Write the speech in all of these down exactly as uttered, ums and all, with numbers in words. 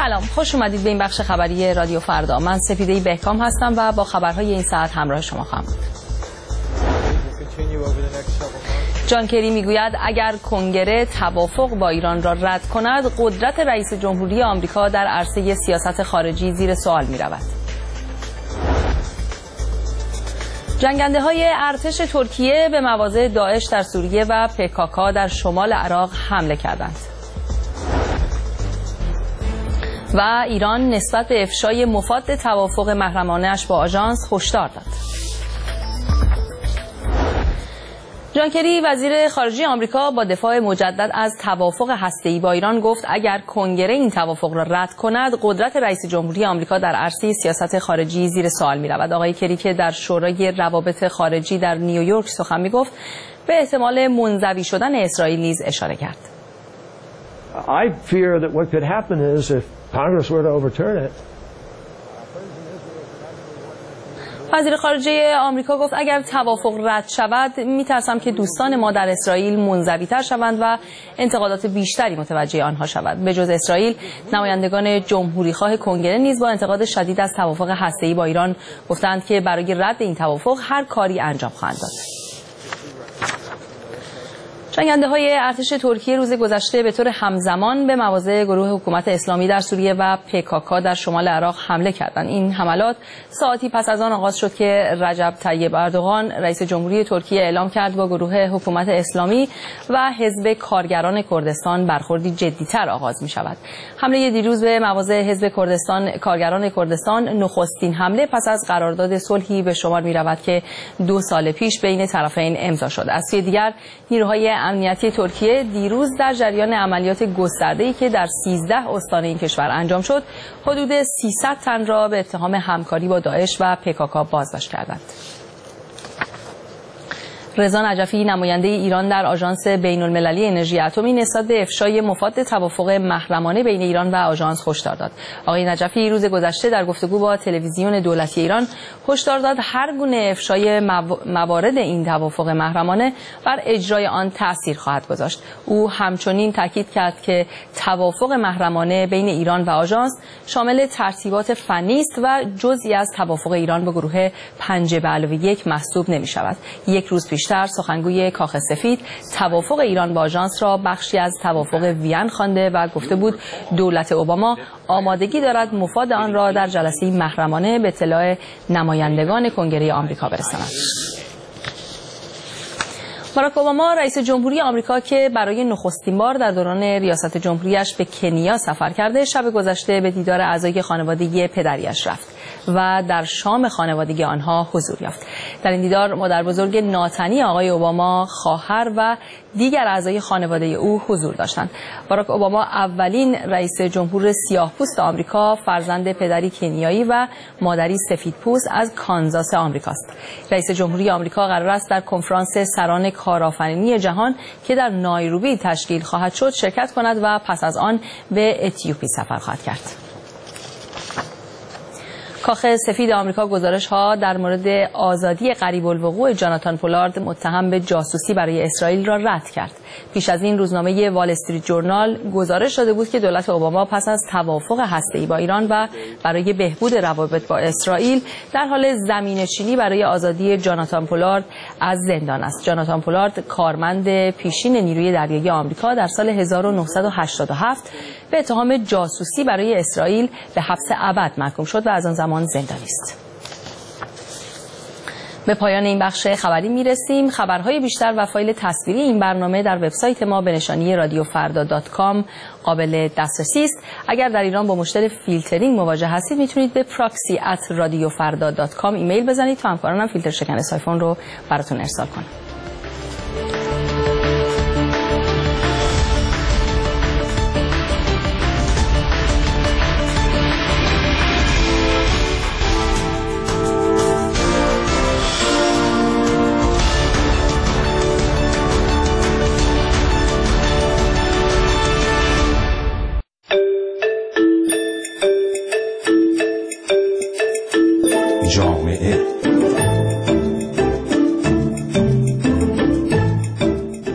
سلام، خوش اومدید به این بخش خبری رادیو فردا. من سپیده بهکام هستم و با خبرهای این ساعت همراه شما خواهم بود. جان کری میگوید اگر کنگره توافق با ایران را رد کند، قدرت رئیس جمهوری آمریکا در عرصه سیاست خارجی زیر سوال می رود. جنگنده های ارتش ترکیه به مواضع داعش در سوریه و پکاکا در شمال عراق حمله کردند. و ایران نسبت به افشای مفاد توافق محرمانه‌اش با آژانس هشدار داد. جان کری وزیر خارجه آمریکا با دفاع مجدد از توافق هسته‌ای با ایران گفت اگر کنگره این توافق را رد کند، قدرت رئیس جمهوری آمریکا در عرصه سیاست خارجی زیر سوال می‌رود. آقای کری که در شورای روابط خارجی در نیویورک سخن می‌گفت، به احتمال منزوی شدن اسرائیل نیز اشاره کرد. I fear that what could happen is if Congress were to overturn it. وزیر خارجه آمریکا گفت اگر توافق رد شود، میترسم که دوستان ما در اسرائیل منزوی‌تر شوند و انتقادات بیشتری متوجه آنها شود. به جز اسرائیل، نمایندگان جمهوریخواه کنگره نیز با انتقاد شدید از توافق هسته‌ای با ایران گفتند که برای رد این توافق هر کاری انجام خواهند داد. جنگنده های ارتش ترکیه روز گذشته به طور همزمان به مواضع گروه حکومت اسلامی در سوریه و پکاکا در شمال عراق حمله کردند. این حملات ساعتی پس از آن آغاز شد که رجب طیب اردوغان رئیس جمهوری ترکیه اعلام کرد با گروه حکومت اسلامی و حزب کارگران کردستان برخوردی جدی‌تر آغاز می شود. حمله دیروز به مواضع حزب کردستان کارگران کردستان نخستین حمله پس از قرارداد صلحی به شمار می رود که دو سال پیش بین طرفین امضا شد. از سوی دیگر، نیروهای امنیتی ترکیه دیروز در جریان عملیات گسترده‌ای که در سیزده استان این کشور انجام شد، حدود سیصد تن را به اتهام همکاری با داعش و پکاکا بازداشت کردند. رضا نجفی نماینده ایران در آژانس بین‌المللی انرژی اتمی نسبت به افشای مفاد توافق محرمانه بین ایران و آژانس هشدار داد. آقای نجفی روز گذشته در گفتگو با تلویزیون دولتی ایران هشدار داد هر گونه افشای موارد این توافق محرمانه بر اجرای آن تأثیر خواهد گذاشت. او همچنین تاکید کرد که توافق محرمانه بین ایران و آژانس شامل ترتیبات فنی است و جزئی از توافق ایران با گروه پنج به علاوه یک محسوب نمی شود. یک روز پیش بیشتر سخنگوی کاخ سفید توافق ایران با آژانس را بخشی از توافق وین خوانده و گفته بود دولت اوباما آمادگی دارد مفاد آن را در جلسه محرمانه به اطلاع نمایندگان کنگره آمریکا برساند. باراک اوباما رئیس جمهوری آمریکا که برای نخستین بار در دوران ریاست جمهوریش به کنیا سفر کرده، شب گذشته به دیدار اعضای خانواده پدریش رفت و در شام خانوادگی آنها حضور یافت. در این دیدار مادربزرگ ناتنی آقای اوباما، خواهر و دیگر اعضای خانواده او حضور داشتند. باراک اوباما اولین رئیس جمهور سیاه‌پوست آمریکا، فرزند پدری کنیایی و مادری سفیدپوست از کانزاس آمریکاست. رئیس جمهوری آمریکا قرار است در کنفرانس سران کارآفرینی جهان که در نایروبی تشکیل خواهد شد شرکت کند و پس از آن به اتیوپی سفر خواهد کرد. کاخ سفید آمریکا گزارش‌ها در مورد آزادی قریب الوقوع جاناتان پولارد متهم به جاسوسی برای اسرائیل را رد کرد. پیش از این روزنامه وال استریت جورنال گزارش داده بود که دولت اوباما پس از توافق هسته‌ای با ایران و برای بهبود روابط با اسرائیل در حال زمینه‌چینی برای آزادی جاناتان پولارد از زندان است. جاناتان پولارد کارمند پیشین نیروی دریایی آمریکا در سال هزار و نهصد و هشتاد و هفت به اتهام جاسوسی برای اسرائیل به حبس ابد محکوم شد و از آن زمان زندانی است. به پایان این بخش خبری میرسیم. خبرهای بیشتر و فایل تصویری این برنامه در وبسایت ما به نشانی رادیو فردا دات کام قابل دسترسی است. اگر در ایران با مشکل فیلترینگ مواجه هستید، میتونید به پراکسی ات رادیو فردا دات کام ایمیل بزنید تا همکارانم فیلتر شکن سایفون رو براتون ارسال کنم.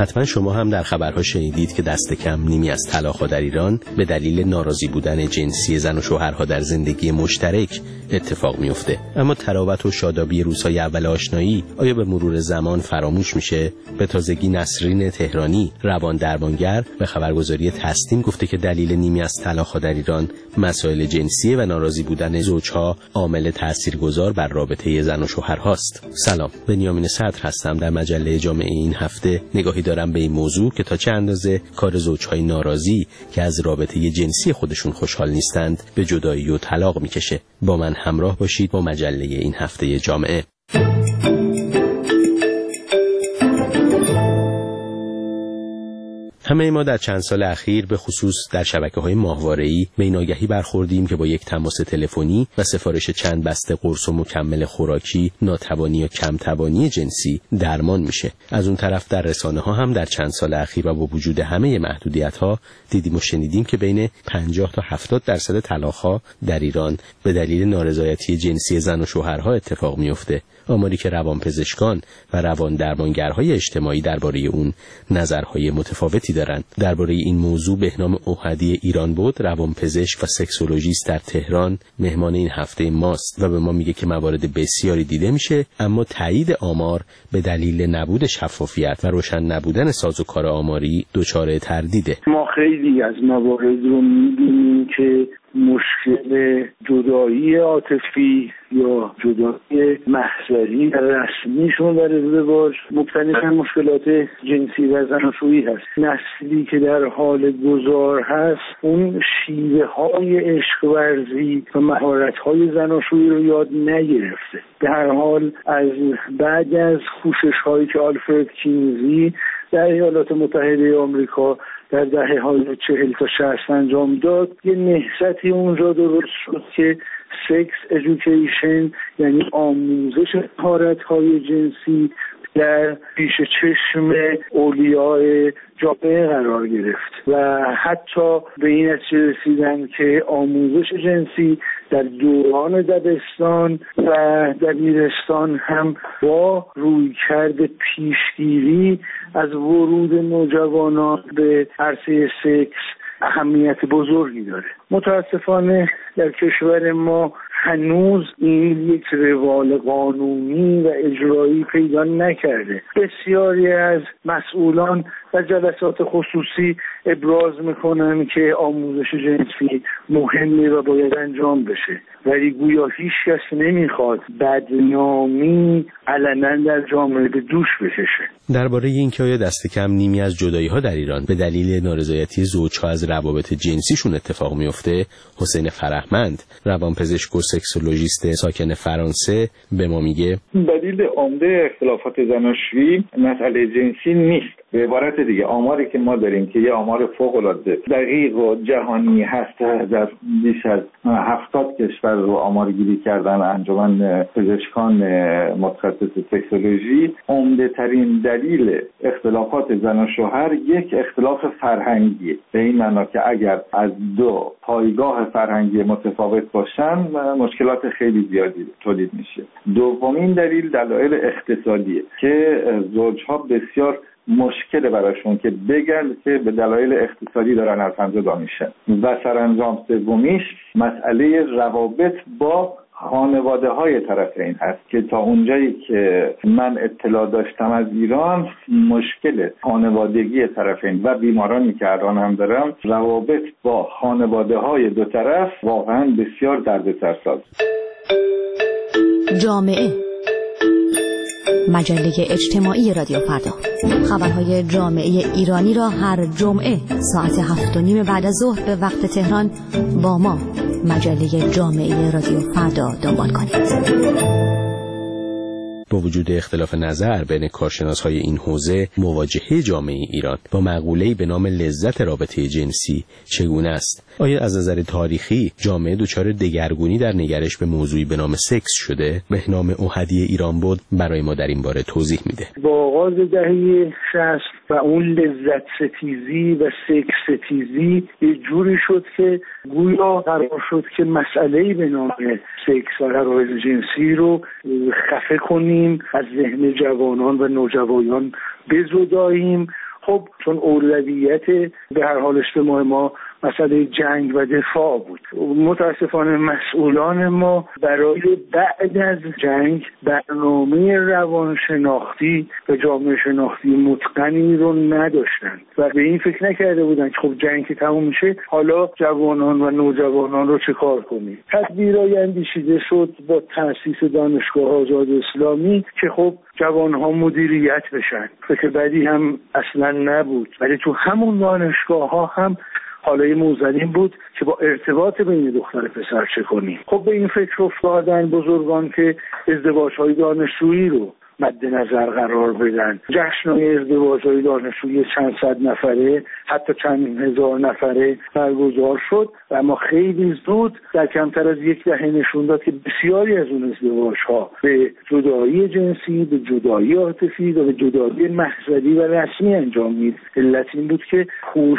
حتما شما هم در خبرها شنیدید که دست کم نیمی از طلاق‌ها در ایران به دلیل ناراضی بودن جنسی زن و شوهرها در زندگی مشترک اتفاق میفته. اما تراوت و شادابی روزهای اول آشنایی آیا به مرور زمان فراموش میشه؟ به تازگی نسرین تهرانی روان درمانگر به خبرگزاری تسنیم گفته که دلیل نیمی از طلاق‌ها در ایران مسائل جنسی و ناراضی بودن زوجها عامل تاثیرگذار بر رابطه زن و شوهرهاست. سلام، بنیامین صدر هستم. در مجله جامعه این هفته نگاهی دارم به این موضوع که تا چه اندازه کار زوجهای ناراضی که از رابطه جنسی خودشون خوشحال نیستند به جدایی و طلاق میکشه. با من همراه باشید با مجله این هفته جامعه. همه ما در چند سال اخیر به خصوص در شبکه‌های ماهواره‌ای به این آگهی برخوردیم که با یک تماس تلفنی و سفارش چند بسته قرص و مکمل خوراکی ناتوانی یا کم توانی جنسی درمان میشه. از اون طرف در رسانه‌ها هم در چند سال اخیر و با وجود همه محدودیت‌ها دیدیم و شنیدیم که بین پنجاه تا هفتاد درصد طلاق‌ها در ایران به دلیل نارضایتی جنسی زن و شوهرها اتفاق میفته. آماری که روانپزشکان و روان درمانگرهای اجتماعی درباره اون نظرهای متفاوتی دارند. درباره این موضوع بهنام اوحدی ایران بود، روانپزشک و سکسولوژیست در تهران، مهمان این هفته ماست و به ما میگه که موارد بسیاری دیده میشه، اما تایید آمار به دلیل نبود شفافیت و روشن نبودن سازوکار آماری دچار تردیده. ما خیلی از موارد رو میبینیم که مشکل جدایی عاطفی یا جدایی محضری رسمیشون در ازدواج مبتنی بر مشکلات جنسی و زناشویی هست. نسلی که در حال گذار هست اون شیوه های عشق ورزی و مهارت های زناشویی رو یاد نگرفته. در حال از بعد از کوشش هایی که آلفرد کینزی در ایالات متحده آمریکا در دهه های چهل تا شصت انجام داد، یه نهضتی اونجا درست شد که سکس ادویکیشن، یعنی آموزش مهارت‌های جنسی، در پیش چشم اولیای جامعه قرار گرفت و حتی به این نتیجه رسیدن که آموزش جنسی در دوران دبستان و دبیرستان هم با رویکرد پیشگیری از ورود نوجوانان به عرصه سکس اهمیت بزرگی داره. متاسفانه در کشور ما هنوز این یک روال قانونی و اجرایی پیدا نکرده. بسیاری از مسئولان و جلسات خصوصی ابراز میکنن که آموزش جنسی مهمی و باید انجام بشه، ولی گویا هیچ کس نمیخواد بدنامی علنا در جامعه به دوش بکشه. درباره اینکه آیا دست کم نیمی از جدایی‌ها در ایران به دلیل نارضایتی زوج‌ها از روابط جنسیشون اتفاق میفته، حسین فرهمند، روانپزشک و سکسولوژیست ساکن فرانسه، به ما میگه دلیل عمده اختلافات زناشویی مسئله جنسی نیست. به عبارت دیگه آماری که ما داریم که یه آمار فوق‌العاده دقیق و جهانی هست، در بیش از هفتاد کشور رو آمارگیری کردن انجمن پزشکان متخصص سکسولوژی، عمده ترین دلیل اختلافات زن و شوهر یک اختلاف فرهنگی، به این معنا که اگر از دو پایگاه فرهنگی متفاوت باشن مشکلات خیلی زیادی تولید میشه. دومین دلیل دلایل اقتصادیه که زوجها بسیار مشکل براشون که بگن که به دلایل اقتصادی دارن از هم جدا میشن. و سرانجام سومیش مسئله روابط با خانواده های طرفین هست که تا اونجایی که من اطلاع داشتم از ایران، مشکل خانوادگی طرفین و بیمارانی که الان هم دارم، روابط با خانواده های دو طرف واقعا بسیار دردسرساز. جامعه، مجله اجتماعی رادیو فردا. خبرهای جامعه ایرانی را هر جمعه ساعت هفت و نیم بعد از ظهر به وقت تهران با ما مجله جامعه رادیو فردا دنبال کنید. با وجود اختلاف نظر بین کارشناس‌های این حوزه، مواجهه جامعه ایران با مقوله‌ای به نام لذت رابطه جنسی چگونه است؟ آیا از نظر تاریخی جامعه دچار دگرگونی در نگرش به موضوعی به نام سکس شده؟ بهنام اوحدی ایران بود برای ما در این باره توضیح میده. با آغاز دهه شصت و اون لذت ستیزی و سکس ستیزی یه جوری شد که گویا قرار شد که مسئله‌ای به نام سکس و رابطه جنسی رو خفه کنیم، از ذهن جوانان و نوجوانان بزداییم. خب چون اولویت به هر حال اجتماع ما مسئله جنگ و دفاع بود، متاسفانه مسئولان ما برای بعد از جنگ برنامه روانشناختی و جامعه شناختی متقنی رو نداشتن و به این فکر نکرده بودن که خب جنگ که تموم میشه حالا جوانان و نوجوانان رو چه کار کنیم. تدبیرای اندیشیده شد با تأسیس دانشگاه آزاد اسلامی که خب جوانها مدیریت بشن. فکر بعدی هم اصلا نبود، ولی تو همون دانشگاه ها هم حالا موزلین بود که با ارتباط بین دختر پسر چه کنیم. خب به این فکر افتادن بزرگان که ازدواج‌های دانشجویی رو مد نظر قرار بدن. جشن‌های ازدواج‌های دانشجویی چند صد نفره حتی چند هزار نفره برگزار شد و اما خیلی زود در کمتر از یک دهه نشون داد که بسیاری از اون ازدواج‌ها به جدایی جنسی، به جدایی عاطفی و به جدایی محضری و رسمی انجام می‌داد. علت این بود که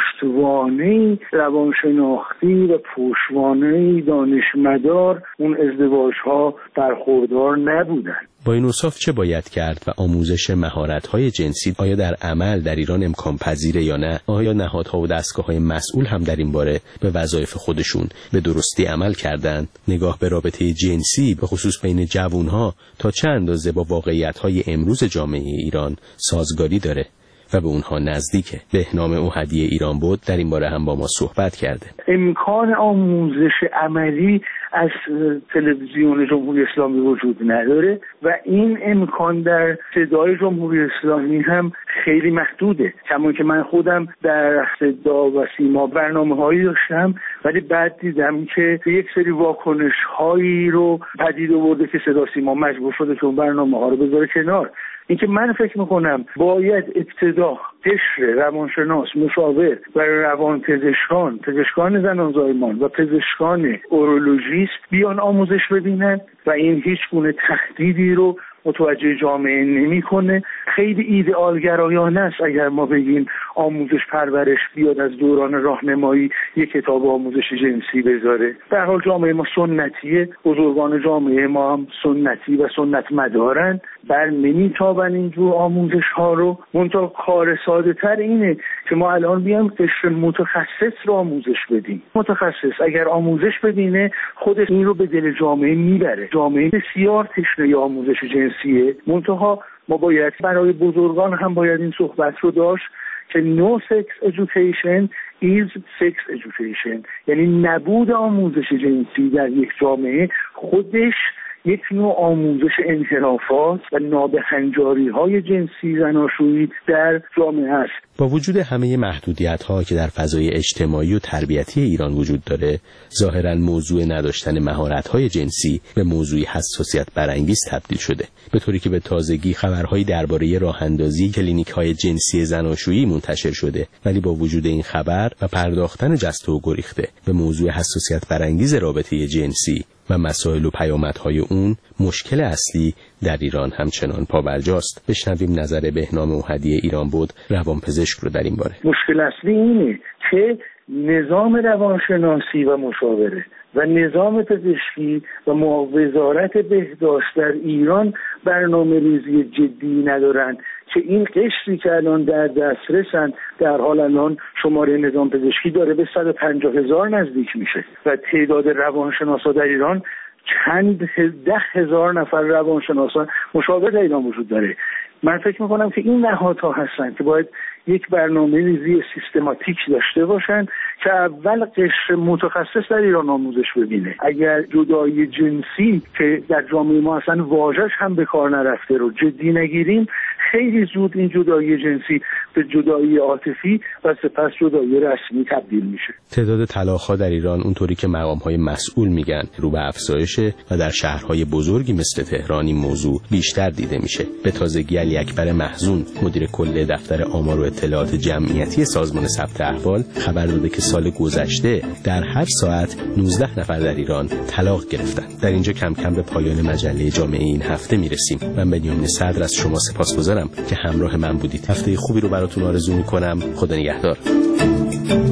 پشتوانه روانشناختی و پشتوانه دانشمدار اون ازدواج‌ها برخوردار نبودند. با این اوصاف چه باید کرد و آموزش مهارت‌های جنسی آیا در عمل در ایران امکان پذیره یا نه؟ آیا نهادها و دستگاه‌های مسئول هم در این باره به وظایف خودشون به درستی عمل کردند؟ نگاه به رابطه جنسی به خصوص بین جوانها تا چه اندازه با واقعیت‌های امروز جامعه ایران سازگاری داره و به اونها نزدیکه؟ بهنام اوحدی ایران بود در این باره هم با ما صحبت کرده. امکان آموزش عملی از تلویزیون جمهوری اسلامی وجود نداره و این امکان در صدای جمهوری اسلامی هم خیلی محدوده. کما که من خودم در صدا و سیما برنامه‌هایی داشتم ولی بعد دیدم که یک سری واکنش‌هایی رو پدید آورده که صدا سیما مجبور شده که اون برنامه‌ها رو بذاره کنار. اینکه من فکر میکنم باید ابتدا قشر روانشناس، مشاور و روانپزشکان، پزشکان زنان زایمان و پزشکان اورولوژیست بیان آموزش ببینن و این هیچ گونه تهدیدی رو متوجه جامعه نمیکنه. خیلی ایدئالگرایانه است اگر ما بگیم آموزش پرورش بیاد از دوران راهنمایی یک کتاب آموزش جنسی بذاره. در حال جامعه ما سنتیه، بزرگان جامعه ما هم سنتی و سنت مدارن، بر نمیتابن اینجور آموزش ها رو. منتها کار ساده تر اینه که ما الان بیام قشر متخصص رو آموزش بدیم. متخصص اگر آموزش ببینه خودش این رو به دل جامعه میبره. جامعه بسیار تشنه آموزش جنسیه، منتها ما باید برای بزرگان هم باید این صحبت رو داشت که no sex education is sex education، یعنی نبود آموزش جنسی در یک جامعه خودش یک نوع آموزش انحرافات و نابهنجاری‌های جنسی زناشویی در جامعه است. با وجود همه محدودیت‌ها که در فضای اجتماعی و تربیتی ایران وجود داره، ظاهراً موضوع نداشتن مهارت‌های جنسی به موضوعی حساسیت برانگیز تبدیل شده، به طوری که به تازگی خبرهایی درباره راه‌اندازی کلینیک‌های جنسی زناشویی منتشر شده. ولی با وجود این خبر و پرداختن جسته و گریخته به موضوع حساسیت برانگیز رابطه جنسی و مسائل و پیامدهای اون، مشکل اصلی در ایران همچنان پابرجاست. بشنویم نظر بهنام اوحدی ایران بود روانپزشک رو در این باره. مشکل اصلی اینه که نظام روانشناسی و مشاوره و نظام پزشکی و وزارت بهداشت در ایران برنامه ریزی جدی ندارن که این قشری که الان در دسترسن، در حال الان شماره نظام پزشکی داره به صد و پنجاه هزار نزدیک میشه و تعداد روانشناسا در ایران چند ده هزار نفر روانشناسان مشاور در ایران وجود داره. من فکر میکنم که این نهادها هستن که باید یک برنامه ریزی سیستماتیک داشته باشن که اول قشر متخصص در ایران آموزش ببینه. اگر جدایی جنسی که در جامعه ما اصلا واژه‌اش هم به کار نرفته رو جدی نگیریم، خیلی زود این جدایی جنسی به جدایی عاطفی و سپس جدایی رسمی تبدیل میشه. تعداد طلاق‌ها در ایران اونطوری که مقام‌های مسئول میگن رو به افزایشه و در شهرهای بزرگی مثل تهران این موضوع بیشتر دیده میشه. به تازگی علی اکبر محزون، مدیر کل دفتر آمار و اطلاعات جمعیتی سازمان ثبت احوال، خبر داده که سال گذشته در هر ساعت نوزده نفر در ایران طلاق گرفتن. در اینجا کم کم به پایان مجله جامعه این هفته میرسیم. من بنیامین صدر از شما سپاسگزارم که همراه من بودید. هفته خوبی رو براتون آرزو میکنم. خدا نگهدار.